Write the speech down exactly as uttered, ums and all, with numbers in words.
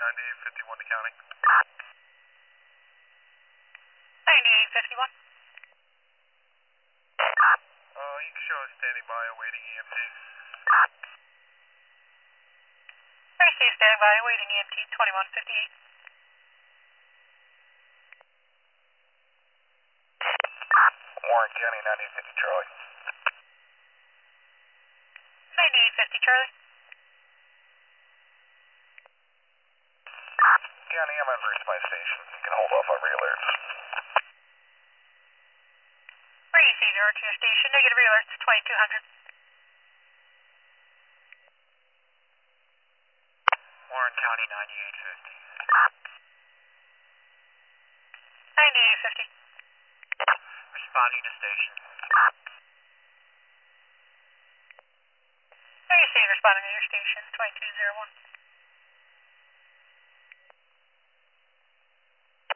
ninety fifty-one to county. ninety-eight fifty-one. Uh, you can show us standing by awaiting E M T. I see you standing by awaiting E M T twenty-one fifty-eight. Warren County ninety-eight fifty Charlie. ninety-eight fifty Charlie. County, I'm at reached my station. You can hold off on re-alerts. Receive your to your station. Negative alerts twenty-two hundred. Warren County ninety-eight fifty. ninety-eight fifty. Responding to station. Receive responding to your station twenty-two oh one.